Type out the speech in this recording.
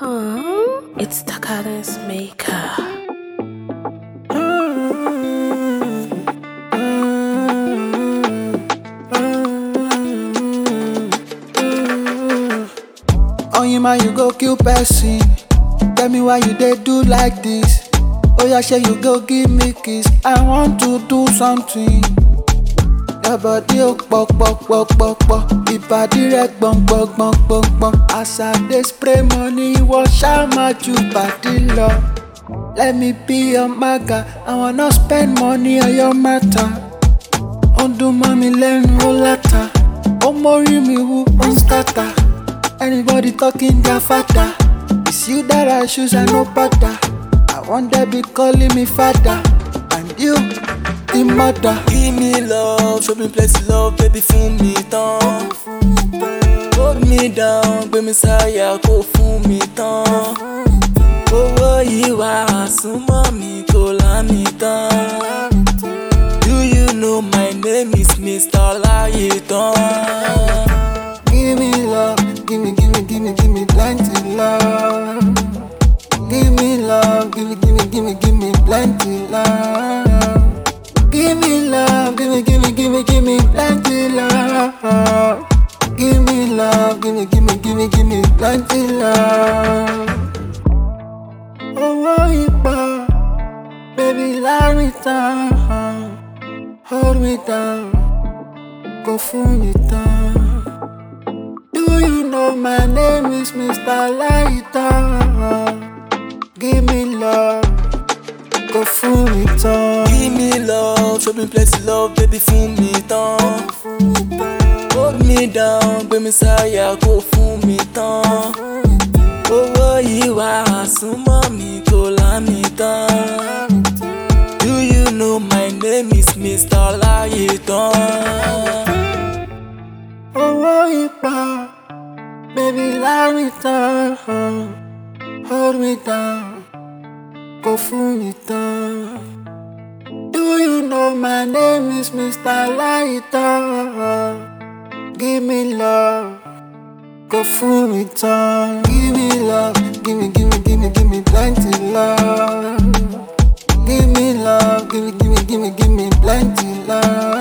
It's the Cadence Maker. On you man, you go kill person. Tell me why you dey do like this. Oh yeah, sure you go give me kiss. I want to do something. Your body oh pok pok pok pok pok. Ìbàdí rẹ̀ gbọ̀n gbọ̀n gbọ̀n gbọ̀n gbọ̀n. As I dey spray money, wọ́n ṣá máa ju bàdí lọ. Let me be your maga, I wanna spend money on your matter. Ó ń dún mọ́ mi lẹ́nu ó láta. Ó mórí mi wú ó ń scatter. Anybody talking their father. It's you that I choose and no bother. I want them be calling me father. And you, the mother. Give me love, show me plenty love, baby fún mi tán. Hold me down, gbé mi sáyà kó fún mi tán. Owó yìí wá súnmọ́ mi kó lá mi tán. Do you know my name is Mr. Láyétán? Give me love, give me plenty love. Give me love, give me plenty love. Give me love, give me plenty love. Give me love, give me plenty love. Oh, ipa, baby, lie me down, hold me down, go fún mi tán. Do you know my name is Mr. Láyétán? Give me love, go fún mi tán. Give me love, show me plenty love, baby fún mi tán. Hold me down, gbé mi sáyà kó fún mi tán. Owó yìí wá súnmọ́ mi kó lá mi tán. Do you know my name is Mr. Láyétán? Oh, ipa, baby, lie me down, hold me down, go fún mi tán. Do you know my name is Mr. Láyétán? Give me love, go fún mi tán. Give me love, give me plenty love. Give me love, give me plenty love.